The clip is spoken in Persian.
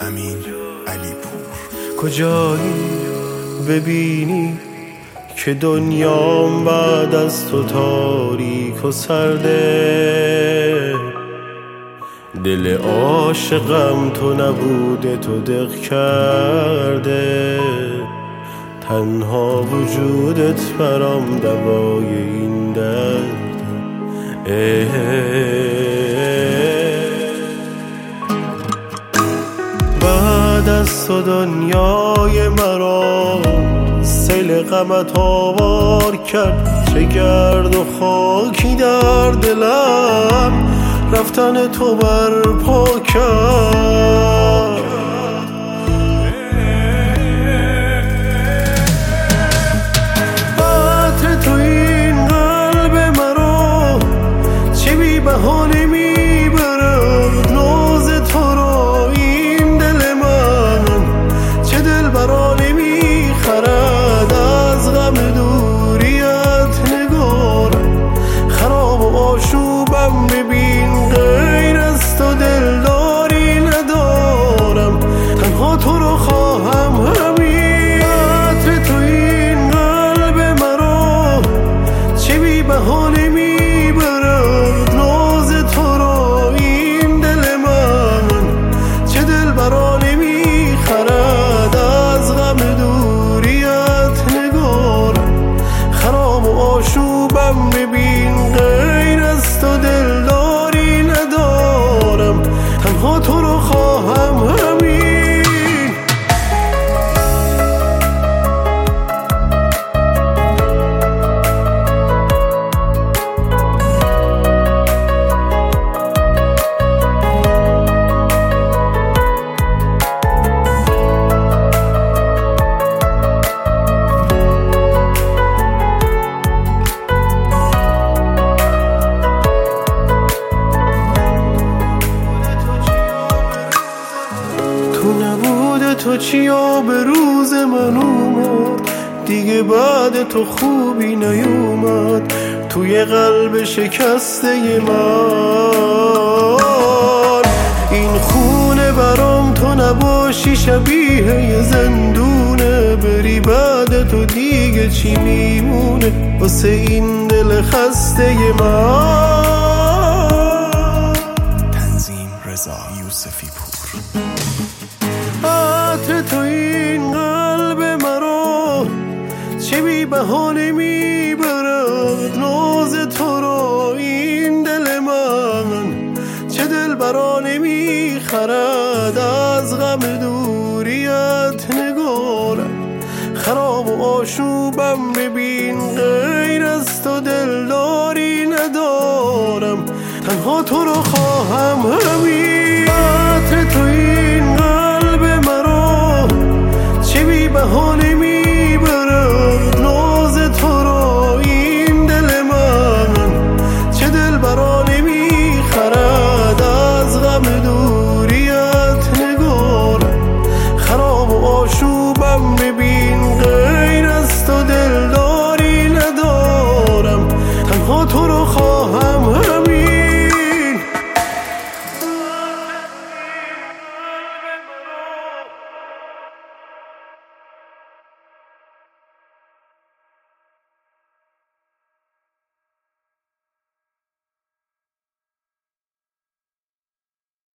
امین علیپور. کجایی ببینی که دنیام بعد از تو تاریک و سرده، دل عاشقم تو نبوده تو دق کرده، تنها وجودت برام دوای این درده. بعد از تو دنیای مرا سیل غمت آوار کرد، چه گرد و خاکی در دلم رفتن تو برپا کرد. عطر تو این قلب مرا چه بی بهانه میبرد، ناز تو را این دل من چه دل برانه میخرد. از غم دوریت نگارم خراب و آشوبم ببین، غیر از تو دلداری ندارم، تنها تو رو خواهم همین. عطر تو این قلب مرا چه بی بهانه میبرد، ناز تو را این دل من چه دل برانه میخرد. از غم دوریت نگارم خراب و آشوبم ببین، غیر از تو دلداری ندارم، تنها تو رو خواهم همین. تو نبوده تو چیا به روز من اومد، دیگه بعد تو خوبی نیومد توی قلب شکسته من. این خونه برام تو نباشی شبیه یه زندونه، بری بعد تو دیگه چی میمونه واسه این دل خسته من. تنظیم رضا یوسفی پور. عطر تو این قلب مرا چه بی بهانه میبرد، ناز تو را این دل من چه دل برانه میخرد. از غم دوریت نگارم خراب و آشوبم ببین، غیر از تو دلداری ندارم، تنها تو رو خواهم